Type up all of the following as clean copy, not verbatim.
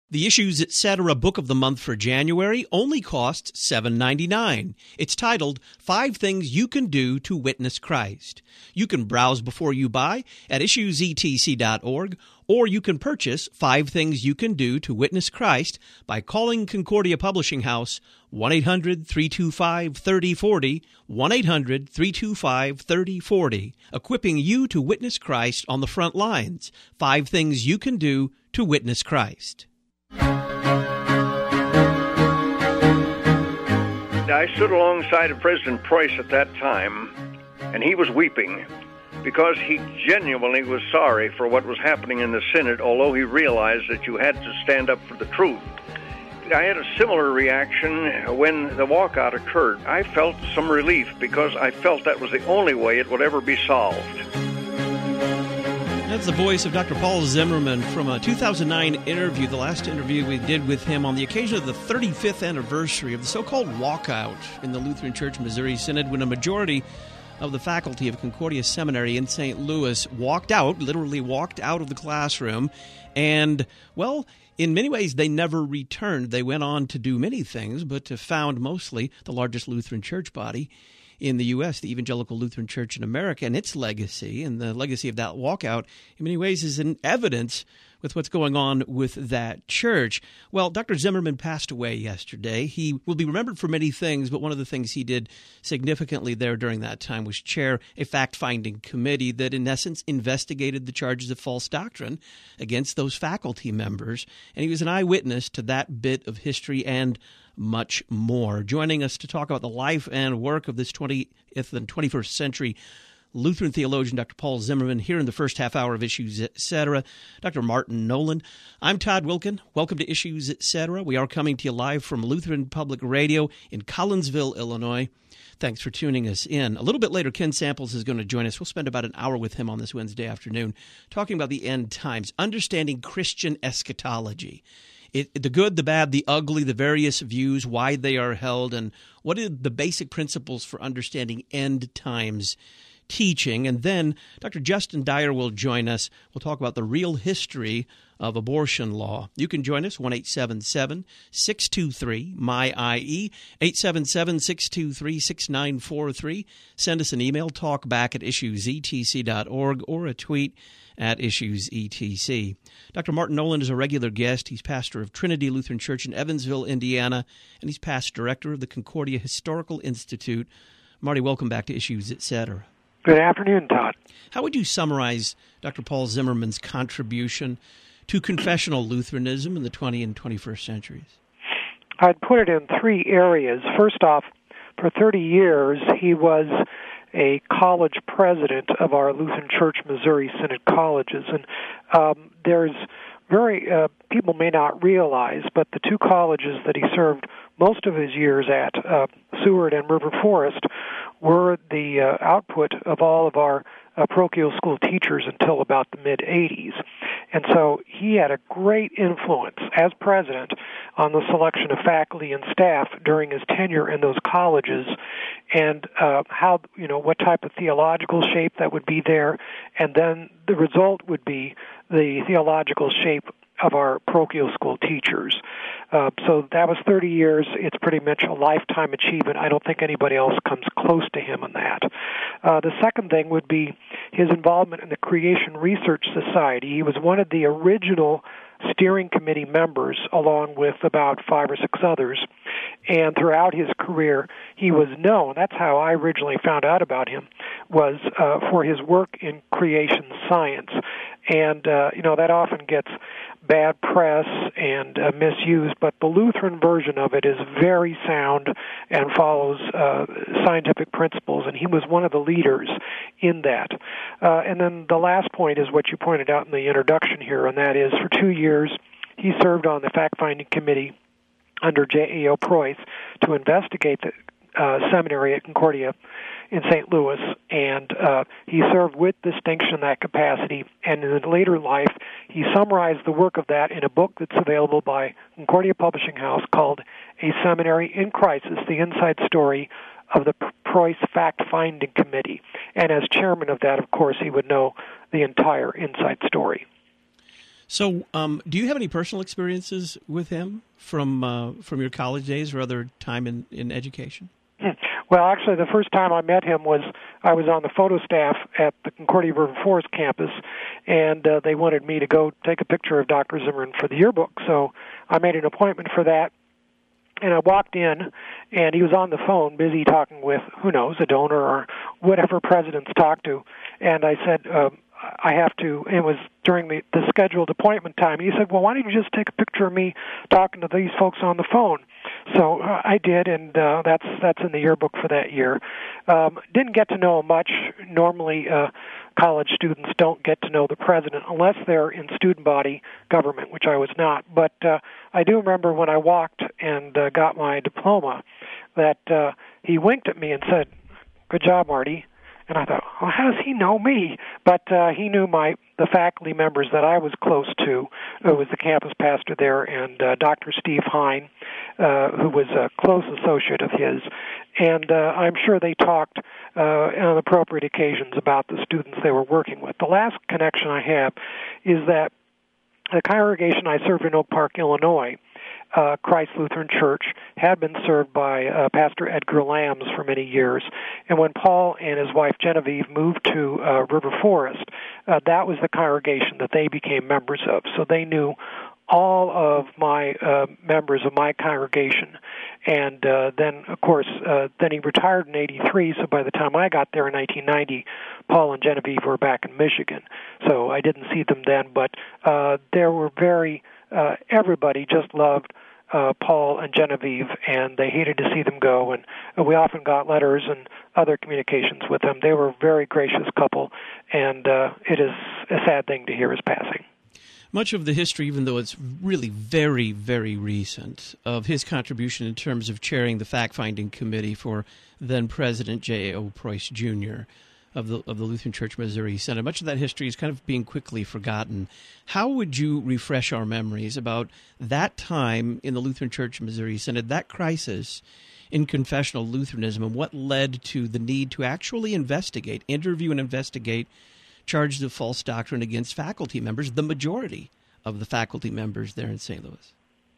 The Issues Etc. Book of the Month for January only costs $7.99. It's titled, 5 Things You Can Do to Witness Christ. You can browse before you buy at issuesetc.org, or you can purchase 5 Things You Can Do to Witness Christ by calling Concordia Publishing House 1-800-325-3040, 1-800-325-3040, equipping you to witness Christ on the front lines. 5 Things You Can Do to Witness Christ. I stood alongside of President Preuss at that time, and he was weeping because he genuinely was sorry for what was happening in the Synod, although he realized that you had to stand up for the truth. I had a similar reaction when the walkout occurred. I felt some relief because I felt that was the only way it would ever be solved. That's the voice of Dr. Paul Zimmerman from a 2009 interview, the last interview we did with him on the occasion of the 35th anniversary of the so-called walkout in the Lutheran Church Missouri Synod, when a majority of the faculty of Concordia Seminary in St. Louis literally walked out of the classroom, and, well, in many ways, they never returned. They went on to do many things, but to found mostly the largest Lutheran church body in the U.S., the Evangelical Lutheran Church in America, and its legacy, and the legacy of that walkout, in many ways is an evidence with what's going on with that church. Well, Dr. Zimmerman passed away yesterday. He will be remembered for many things, but one of the things he did significantly there during that time was chair a fact-finding committee that, in essence, investigated the charges of false doctrine against those faculty members, and he was an eyewitness to that bit of history and much more. Joining us to talk about the life and work of this 20th and 21st century Lutheran theologian, Dr. Paul Zimmerman, here in the first half hour of Issues Etc., Dr. Martin Nolan. I'm Todd Wilkin. Welcome to Issues Etc. We are coming to you live from Lutheran Public Radio in Collinsville, Illinois. Thanks for tuning us in. A little bit later, Ken Samples is going to join us. We'll spend about an hour with him on this Wednesday afternoon talking about the end times, understanding Christian eschatology. The good, the bad, the ugly, the various views, why they are held, and what are the basic principles for understanding end times teaching. And then Dr. Justin Dyer will join us. We'll talk about the real history of abortion law. You can join us, 1-877-623-MY-IE, 877-623-6943. Send us an email, talkback@issuesetc.org, or a tweet at IssuesETC. Dr. Martin Nolan is a regular guest. He's pastor of Trinity Lutheran Church in Evansville, Indiana, and he's past director of the Concordia Historical Institute. Marty, welcome back to Issues Etc. Good afternoon, Todd. How would you summarize Dr. Paul Zimmerman's contribution to confessional Lutheranism in the 20th and 21st centuries? I'd put it in 3 areas. First off, for 30 years, he was a college president of our Lutheran Church Missouri Synod colleges. And there's people may not realize, but the 2 colleges that he served most of his years at, Seward and River Forest, were the output of all of our parochial school teachers until about the mid-'80s. And so he had a great influence as president on the selection of faculty and staff during his tenure in those colleges, and what type of theological shape that would be there, and then the result would be the theological shape of our parochial school teachers. So that was 30 years. It's pretty much a lifetime achievement. I don't think anybody else comes close to him on that. The second thing would be his involvement in the Creation Research Society. He was one of the original steering committee members, along with about 5 or 6 others. And throughout his career, he was known. That's how I originally found out about him, was for his work in creation science. And, that often gets bad press and misused, but the Lutheran version of it is very sound and follows scientific principles, and he was one of the leaders in that. And then the last point is what you pointed out in the introduction here, and that is for 2 years he served on the fact-finding committee under J.A.O. Preuss to investigate the seminary at Concordia in St. Louis, and he served with distinction in that capacity. And in his later life, he summarized the work of that in a book that's available by Concordia Publishing House called A Seminary in Crisis, the Inside Story of the Preuss Fact-Finding Committee. And as chairman of that, of course, he would know the entire inside story. So, do you have any personal experiences with him from your college days or other time in education? Well, actually, the first time I met him was I was on the photo staff at the Concordia River Forest campus, and they wanted me to go take a picture of Dr. Zimmerman for the yearbook. So I made an appointment for that, and I walked in, and he was on the phone, busy talking with, who knows, a donor or whatever presidents talk to. And I said, I have to, it was during the scheduled appointment time. He said, well, why don't you just take a picture of me talking to these folks on the phone? So I did, and that's in the yearbook for that year. Didn't get to know him much. Normally, college students don't get to know the president unless they're in student body government, which I was not. But I do remember when I walked and got my diploma that he winked at me and said, "Good job, Marty." And I thought, well, how does he know me? But he knew the faculty members that I was close to, who was the campus pastor there, and Dr. Steve Hine, who was a close associate of his. And I'm sure they talked on appropriate occasions about the students they were working with. The last connection I have is that the congregation I served in Oak Park, Illinois, Christ Lutheran Church, had been served by Pastor Edgar Lambs for many years. And when Paul and his wife Genevieve moved to River Forest, that was the congregation that they became members of. So they knew all of my members of my congregation. And then, of course, then he retired in 83, so by the time I got there in 1990, Paul and Genevieve were back in Michigan. So I didn't see them then, but there were everybody just loved Paul and Genevieve, and they hated to see them go, and we often got letters and other communications with them. They were a very gracious couple, and it is a sad thing to hear his passing. Much of the history, even though it's really very, very recent, of his contribution in terms of chairing the fact-finding committee for then-President J.O. Preuss, Jr., of the Lutheran Church Missouri Synod. Much of that history is kind of being quickly forgotten. How would you refresh our memories about that time in the Lutheran Church Missouri Synod, that crisis in confessional Lutheranism, and what led to the need to actually interview and investigate charges of false doctrine against faculty members, the majority of the faculty members there in St. Louis?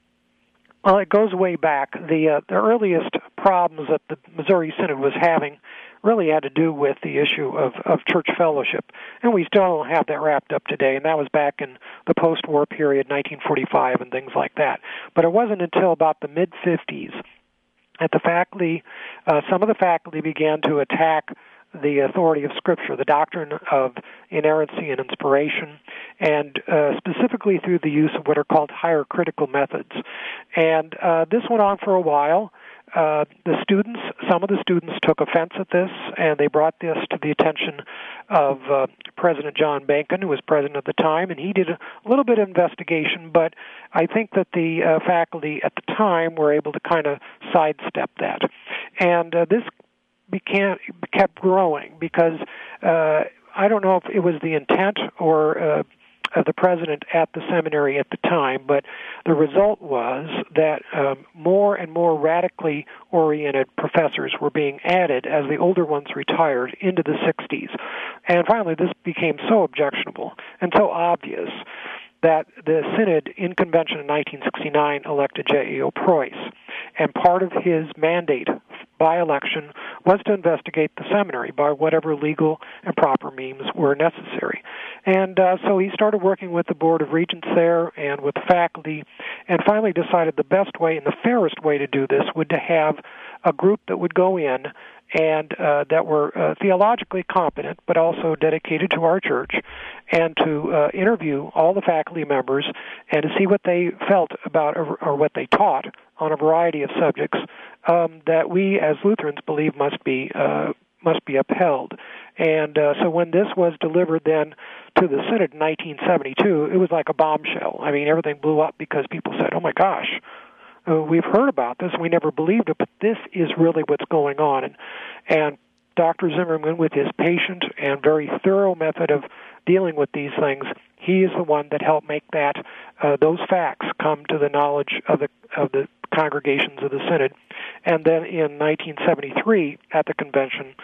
Well, it goes way back. The earliest problems that the Missouri Synod was having really had to do with the issue of church fellowship, and we still don't have that wrapped up today, and that was back in the post-war period, 1945, and things like that. But it wasn't until about the mid-50s that the faculty, some of the faculty began to attack the authority of Scripture, the doctrine of inerrancy and inspiration, and specifically through the use of what are called higher critical methods. And this went on for a while. Some of the students took offense at this, and they brought this to the attention of President John Benken, who was president at the time, and he did a little bit of investigation, but I think that the faculty at the time were able to kind of sidestep that. And this kept growing because I don't know if it was the intent or of the president at the seminary at the time, but the result was that more and more radically oriented professors were being added as the older ones retired into the 60s. And finally, this became so objectionable and so obvious that the Synod in Convention in 1969 elected J.O. Preuss, and part of his mandate by election was to investigate the seminary by whatever legal and proper means were necessary. And so he started working with the Board of Regents there and with the faculty, and finally decided the best way and the fairest way to do this would to have a group that would go in and that were theologically competent, but also dedicated to our church, and to interview all the faculty members and to see what they felt about or what they taught on a variety of subjects that we as Lutherans believe must be upheld. And so when this was delivered then to the Synod in 1972, it was like a bombshell. I mean, everything blew up because people said, oh my gosh, we've heard about this, we never believed it, but this is really what's going on. And Dr. Zimmerman, with his patient and very thorough method of dealing with these things, he is the one that helped make those facts come to the knowledge of the congregations of the Synod. And then in 1973, at the convention,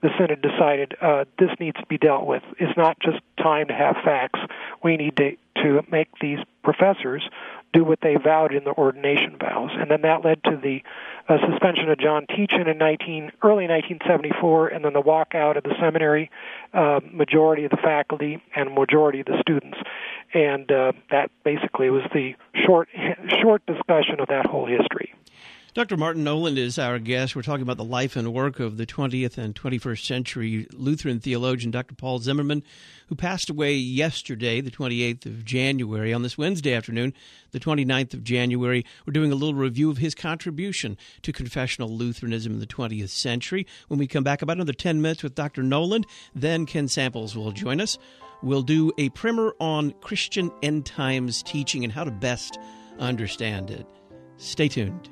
the Synod decided this needs to be dealt with. It's not just time to have facts. We need to make these professors do what they vowed in the ordination vows. And then that led to the suspension of John Teachin in early 1974, and then the walkout of the seminary, majority of the faculty and majority of the students. And that basically was the short discussion of that whole history. Dr. Martin Noland is our guest. We're talking about the life and work of the 20th and 21st century Lutheran theologian, Dr. Paul Zimmerman, who passed away yesterday, the 28th of January. On this Wednesday afternoon, the 29th of January, we're doing a little review of his contribution to confessional Lutheranism in the 20th century. When we come back, about another 10 minutes with Dr. Noland, then Ken Samples will join us. We'll do a primer on Christian end times teaching and how to best understand it. Stay tuned.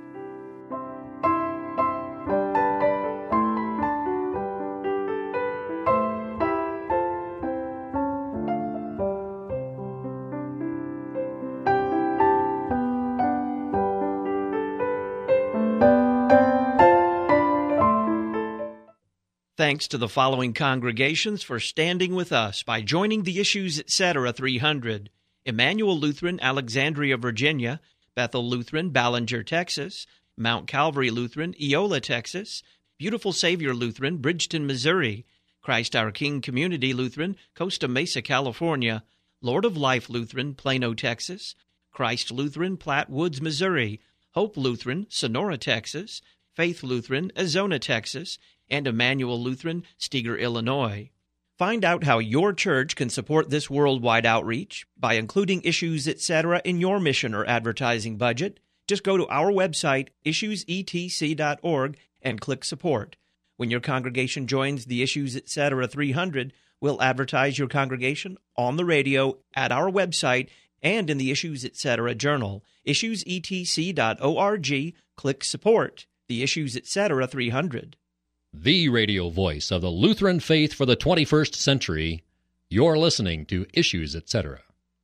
Thanks to the following congregations for standing with us by joining the Issues Etc. 300. Emmanuel Lutheran, Alexandria, Virginia; Bethel Lutheran, Ballinger, Texas; Mount Calvary Lutheran, Eola, Texas; Beautiful Savior Lutheran, Bridgeton, Missouri; Christ Our King Community Lutheran, Costa Mesa, California; Lord of Life Lutheran, Plano, Texas; Christ Lutheran, Platte Woods, Missouri; Hope Lutheran, Sonora, Texas; Faith Lutheran, Azona, Texas; and Emmanuel Lutheran, Steger, Illinois. Find out how your church can support this worldwide outreach by including Issues Etc. in your mission or advertising budget. Just go to our website, issuesetc.org, and click Support. When your congregation joins the Issues Etc. 300, we'll advertise your congregation on the radio, at our website, and in the Issues Etc. journal. issuesetc.org, click Support. The Issues Etc. 300. The radio voice of the Lutheran faith for the 21st century. You're listening to Issues Etc.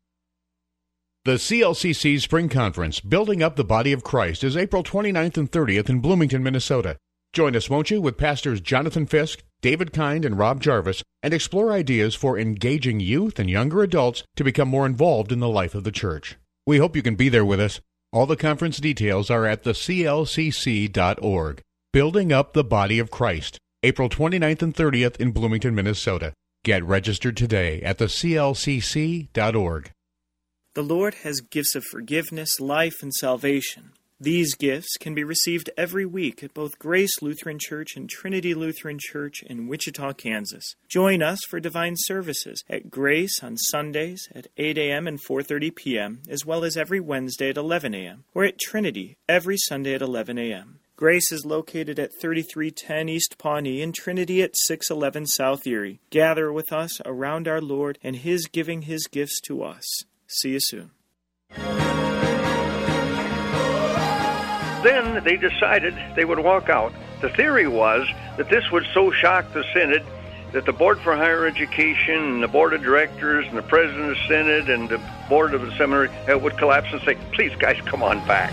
The CLCC Spring Conference, Building Up the Body of Christ, is April 29th and 30th in Bloomington, Minnesota. Join us, won't you, with Pastors Jonathan Fisk, David Kind, and Rob Jarvis, and explore ideas for engaging youth and younger adults to become more involved in the life of the church. We hope you can be there with us. All the conference details are at theclcc.org. Building Up the Body of Christ, April 29th and 30th in Bloomington, Minnesota. Get registered today at theclcc.org. The Lord has gifts of forgiveness, life, and salvation. These gifts can be received every week at both Grace Lutheran Church and Trinity Lutheran Church in Wichita, Kansas. Join us for divine services at Grace on Sundays at 8 a.m. and 4:30 p.m., as well as every Wednesday at 11 a.m., or at Trinity every Sunday at 11 a.m. Grace is located at 3310 East Pawnee and Trinity at 611 South Erie. Gather with us around our Lord and His giving His gifts to us. See you soon. Then they decided they would walk out. The theory was that this would so shock the Synod that the Board for Higher Education and the Board of Directors and the President of the Synod and the Board of the Seminary would collapse and say, please, guys, come on back.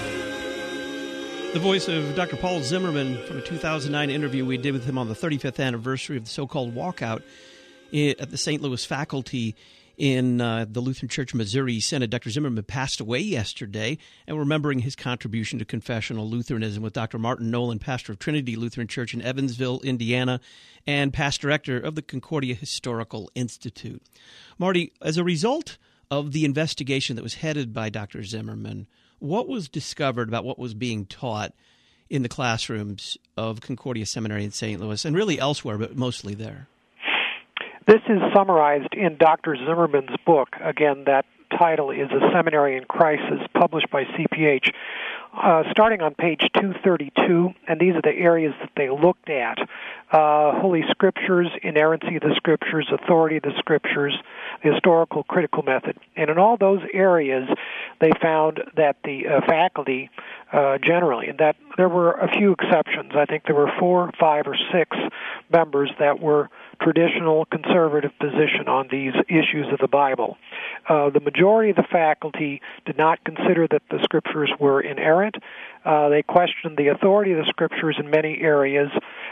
The voice of Dr. Paul Zimmerman from a 2009 interview we did with him on the 35th anniversary of the so-called walkout at the St. Louis faculty in the Lutheran Church Missouri Synod. Dr. Zimmerman passed away yesterday, and we're remembering his contribution to confessional Lutheranism with Dr. Martin Noland, pastor of Trinity Lutheran Church in Evansville, Indiana, and past director of the Concordia Historical Institute. Marty, as a result of the investigation that was headed by Dr. Zimmerman, what was discovered about what was being taught in the classrooms of Concordia Seminary in St. Louis, and really elsewhere, but mostly there? This is summarized in Dr. Zimmerman's book. Again, that title is A Seminary in Crisis, published by CPH. Starting on page 232, and these are the areas that they looked at: Holy Scriptures, inerrancy of the Scriptures, authority of the Scriptures, the historical critical method. And in all those areas, they found that the faculty generally, and that there were a few exceptions. I think there were 4, 5, or 6 members that were traditional conservative position on these issues of the Bible. The majority of the faculty did not consider that the Scriptures were inerrant. They questioned the authority of the Scriptures in many areas,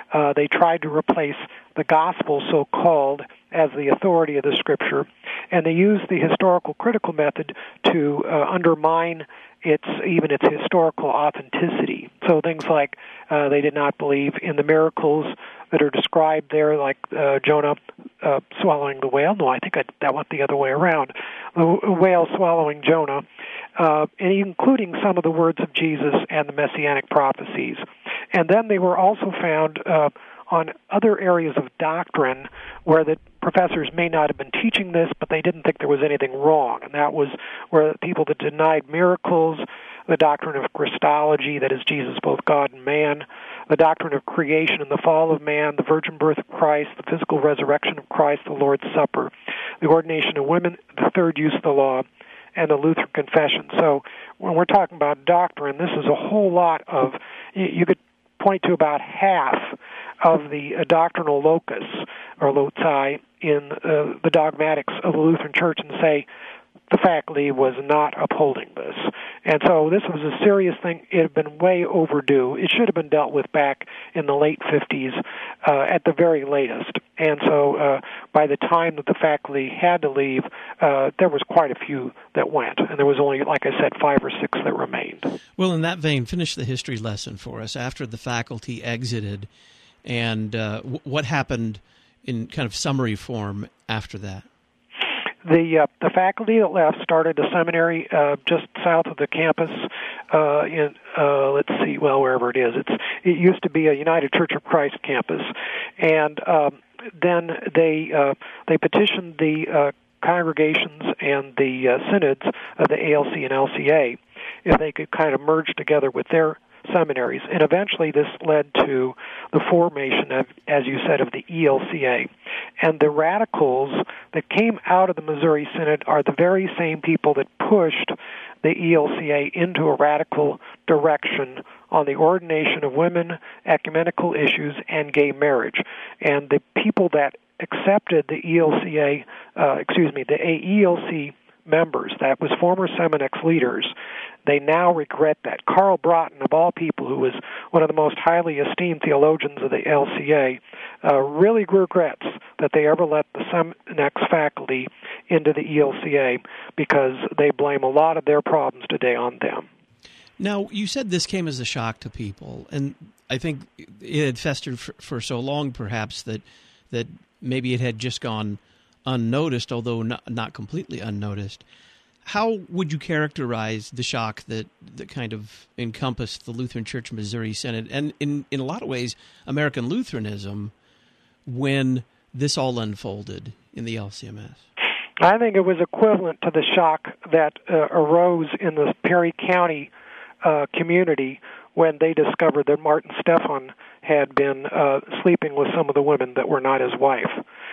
They tried to replace the gospel, so-called, as the authority of the Scripture, and they used the historical critical method to undermine its historical authenticity. So things like they did not believe in the miracles that are described there, like Jonah swallowing the whale. No, I think that went the other way around. The whale swallowing Jonah, and including some of the words of Jesus and the Messianic prophecies. And then they were also found on other areas of doctrine where the professors may not have been teaching this, but they didn't think there was anything wrong. And that was where people that denied miracles, the doctrine of Christology, that is Jesus both God and man, the doctrine of creation and the fall of man, the virgin birth of Christ, the physical resurrection of Christ, the Lord's Supper, the ordination of women, the third use of the law, and the Lutheran Confession. So when we're talking about doctrine, this is a whole lot of, you could point to about half of the doctrinal locus, or loci, in the dogmatics of the Lutheran Church and say the faculty was not upholding this. And so this was a serious thing. It had been way overdue. It should have been dealt with back in the late 50s at the very latest. And so by the time that the faculty had to leave, there was quite a few that went. And there was only, like I said, 5 or 6 that remained. Well, in that vein, finish the history lesson for us. After the faculty exited, and what happened in kind of summary form after that? The faculty that left started a seminary just south of the campus wherever it is. It used to be a United Church of Christ campus, and then they petitioned the congregations and the synods of the ALC and LCA if they could kind of merge together with their seminaries. And eventually this led to the formation of, as you said, of the ELCA. And the radicals that came out of the Missouri Synod are the very same people that pushed the ELCA into a radical direction on the ordination of women, ecumenical issues, and gay marriage. And the people that accepted the the AELC members, that was former Seminex leaders, they now regret that. Karl Broughton, of all people, who was one of the most highly esteemed theologians of the LCA, really regrets that they ever let the Seminex faculty into the ELCA because they blame a lot of their problems today on them. Now, you said this came as a shock to people, and I think it had festered for so long, perhaps, that maybe it had just gone unnoticed, although not completely unnoticed. How would you characterize the shock that kind of encompassed the Lutheran Church Missouri Synod and, in a lot of ways, American Lutheranism when this all unfolded in the LCMS? I think it was equivalent to the shock that arose in the Perry County community when they discovered that Martin Stephan had been sleeping with some of the women that were not his wife.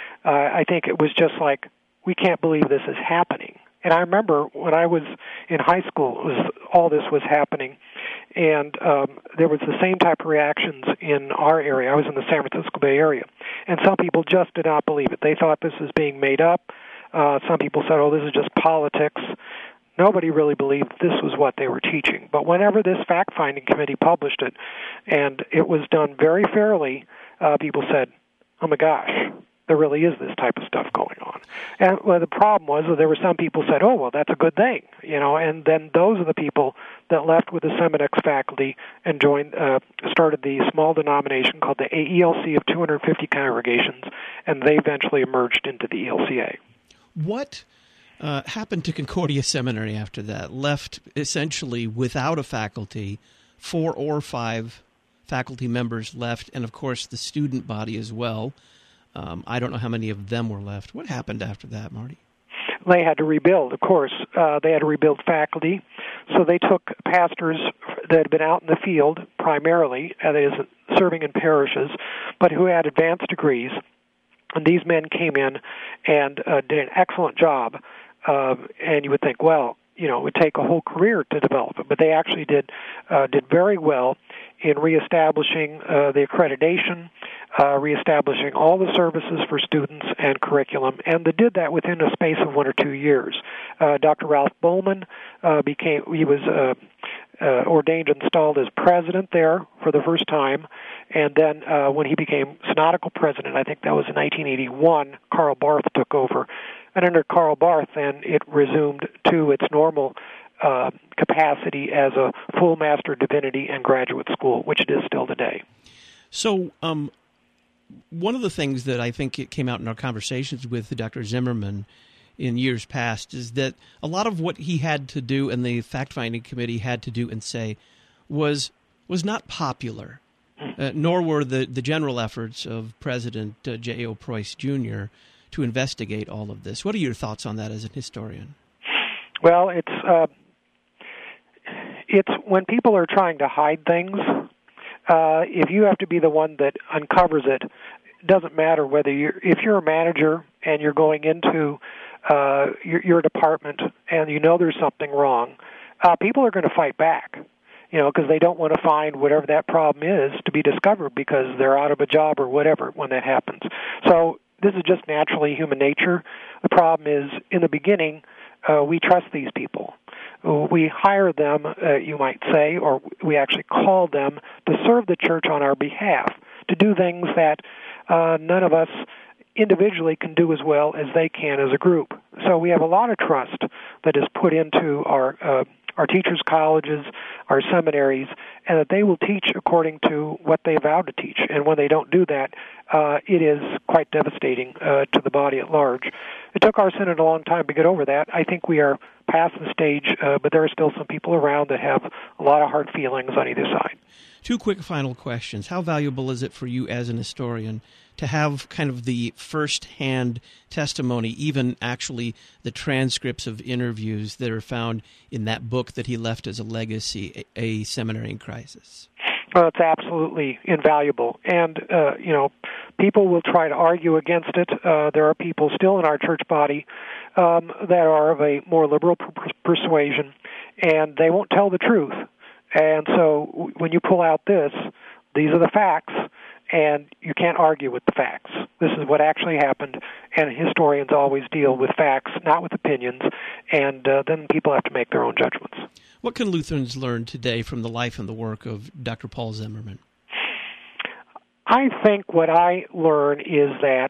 I think it was just like, we can't believe this is happening. And I remember when I was in high school, all this was happening, and there was the same type of reactions in our area. I was in the San Francisco Bay Area, and some people just did not believe it. They thought this was being made up. Some people said, oh, this is just politics. Nobody really believed this was what they were teaching. But whenever this fact-finding committee published it, and it was done very fairly, people said, oh my gosh, there really is this type of stuff going on. And the problem was that there were some people who said, oh, well, that's a good thing, and then those are the people that left with the Seminex faculty and started the small denomination called the AELC of 250 congregations, and they eventually emerged into the ELCA. What happened to Concordia Seminary after that? Left essentially without a faculty, 4 or 5 faculty members left, and of course the student body as well. I don't know how many of them were left. What happened after that, Marty? They had to rebuild, of course. They had to rebuild faculty. So they took pastors that had been out in the field primarily, that is, serving in parishes, but who had advanced degrees. And these men came in and did an excellent job. And you would think, well, it would take a whole career to develop it. But they actually did very well in reestablishing the accreditation, reestablishing all the services for students and curriculum, and they did that within a space of 1 or 2 years. Dr. Ralph Bowman was ordained and installed as president there for the first time, And then when he became synodical president, I think that was in 1981, Karl Barth took over. And under Karl Barth, then it resumed to its normal capacity as a full Master of Divinity and graduate school, which it is still today. So one of the things that I think it came out in our conversations with Dr. Zimmerman in years past is that a lot of what he had to do and the fact-finding committee had to do and say was not popular, nor were the general efforts of President J.O. Preuss Jr. to investigate all of this. What are your thoughts on that as a historian? Well, it's when people are trying to hide things, if you have to be the one that uncovers it, it doesn't matter whether if you're a manager and you're going into your department and you know there's something wrong, people are going to fight back, because they don't want to find whatever that problem is to be discovered because they're out of a job or whatever when that happens. So this is just naturally human nature. The problem is, in the beginning, we trust these people. We hire them, you might say, or we actually call them to serve the church on our behalf, to do things that none of us individually can do as well as they can as a group. So we have a lot of trust that is put into our teachers' colleges, our seminaries, and that they will teach according to what they vowed to teach. And when they don't do that, it is quite devastating to the body at large. It took our synod a long time to get over that. I think we are past the stage, but there are still some people around that have a lot of hard feelings on either side. Two quick final questions. How valuable is it for you as an historian to have kind of the first-hand testimony, even actually the transcripts of interviews that are found in that book that he left as a legacy, A Seminary in Crisis? Well, it's absolutely invaluable. And, people will try to argue against it. There are people still in our church body that are of a more liberal persuasion, and they won't tell the truth. And so when you pull out these are the facts, and you can't argue with the facts. This is what actually happened, and historians always deal with facts, not with opinions, and then people have to make their own judgments. What can Lutherans learn today from the life and the work of Dr. Paul Zimmerman? I think what I learn is that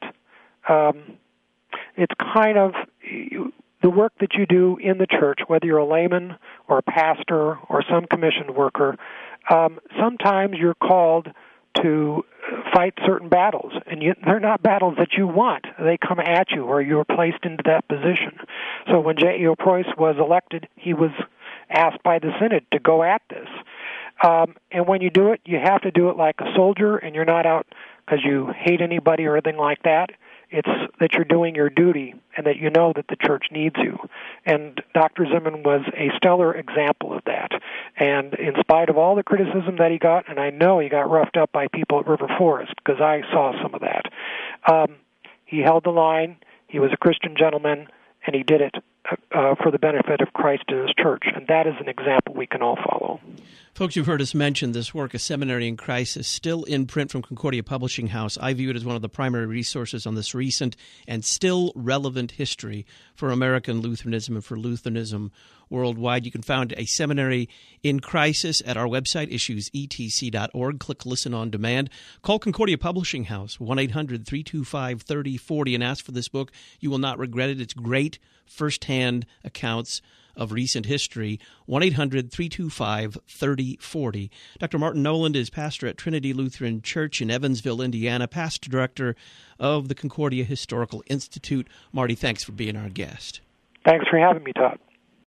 it's kind of the work that you do in the church, whether you're a layman or a pastor or some commissioned worker, sometimes you're called to fight certain battles, and they're not battles that you want. They come at you, or you're placed into that position. So when J.O. Preuss was elected, he was asked by the Synod to go at this. And when you do it, you have to do it like a soldier, and you're not out because you hate anybody or anything like that. It's that you're doing your duty and that you know that the church needs you. And Dr. Zimmerman was a stellar example of that. And in spite of all the criticism that he got, and I know he got roughed up by people at River Forest because I saw some of that, he held the line, he was a Christian gentleman, and he did it for the benefit of Christ and his church. And that is an example we can all follow. Folks, you've heard us mention this work, A Seminary in Crisis, still in print from Concordia Publishing House. I view it as one of the primary resources on this recent and still relevant history for American Lutheranism and for Lutheranism worldwide. You can find A Seminary in Crisis at our website, issuesetc.org. Click Listen on Demand. Call Concordia Publishing House, 1-800-325-3040, and ask for this book. You will not regret it. It's great first-hand accounts of recent history, 1-800-325-3040. Dr. Martin Noland is pastor at Trinity Lutheran Church in Evansville, Indiana, past director of the Concordia Historical Institute. Marty, thanks for being our guest. Thanks for having me, Todd.